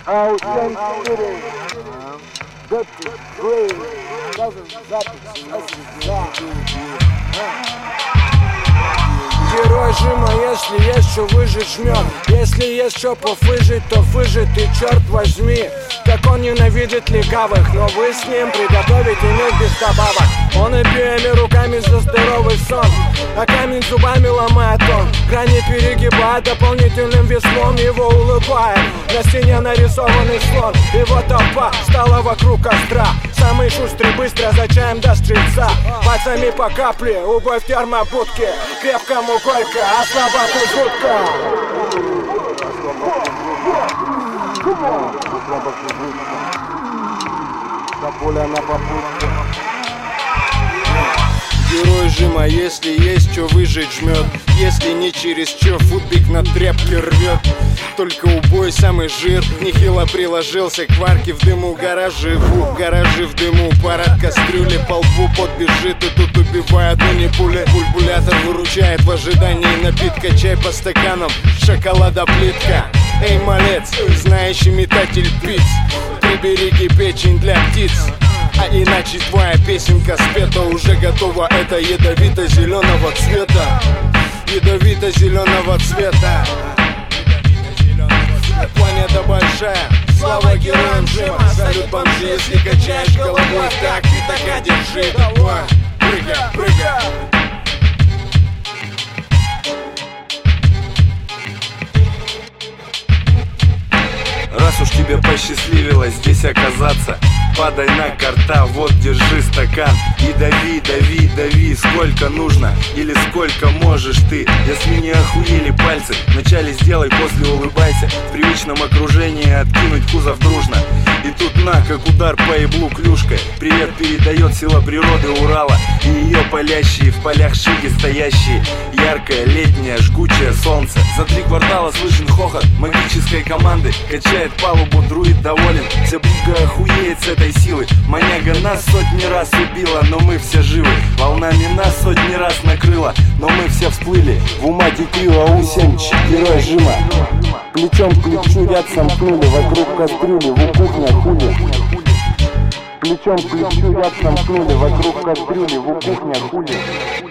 Аутентичный, Dirty Brain, сказан запись, Герой жима, если есть что выжить, жмет. Если есть что пофыжить, то фыжит и черт возьми. Как он ненавидит легавых, но вы с ним приготовите мир без добавок. Он обеими руками за здоровый сон, а камень зубами ломает он. Грани перегибает дополнительным веслом, его улыбает. На стене нарисованный слон, его толпа стала вокруг костра. Самый шустрый быстро за чаем до стрельца. Пальцами по капле, убой в термобудке. Крепкому горько, а слабаку жутко. Герой жима, если есть что выжить, жмет. Если не через чё, футбик на тряпке рвет. Только убой самый жир, нехило приложился к варке в дыму. Гаражи в дыму, парад кастрюли по лбу подбежит и тут убивает, но не пуля. Бульбулятор выручает в ожидании напитка, чай по стаканам, шоколада плитка. Эй, малец, знающий метатель пиц, прибереги печень для птиц. А иначе твоя песенка спета уже готова. Это ядовито-зеленого цвета. Ядовито-зеленого цвета. Планета большая, слава героям жима. Салют, бомжи, если качаешь головой так и так, держи. Давай, прыгай, прыгай. Раз уж тебе посчастливилось здесь оказаться, падай на карта, вот держи стакан. И дави, дави, дави, сколько нужно или сколько можешь ты. Если не охуели пальцы, вначале сделай, после улыбайся. В привычном окружении откинуть кузов дружно. И тут на, как удар по еблу клюшкой. Привет передает сила природы Урала и ее палящие в полях шиги стоящие. Яркое, летнее, жгучее солнце. За 3 квартала слышен хохот магической команды. Качает палубу, друид доволен. Вся брига охуеет с этой силы. Маняга нас сотни раз убила, но мы все живы. Волнами нас сотни раз накрыла, но мы все всплыли. В умате крила усенчик, герой жима. Плечом к плечу ряд сомкнули, вокруг кастрюли, в кухня хули. Плечом к плечу ряд сомкнули, вокруг кастрюли, в кухня хули.